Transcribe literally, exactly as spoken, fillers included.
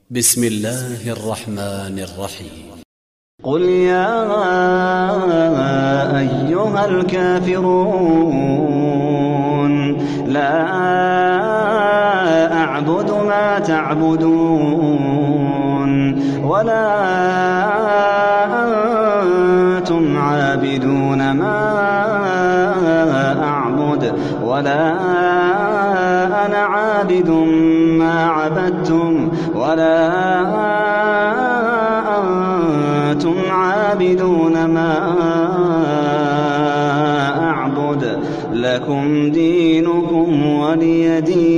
بسم الله الرحمن الرحيم. قل يا أيها الكافرون لا أعبد ما تعبدون ولا أنتم عابدون ما أعبد ولا أنا عابد ما عبدتم ولا أنتم عابدون ما أعبد لكم دينكم ولي دين.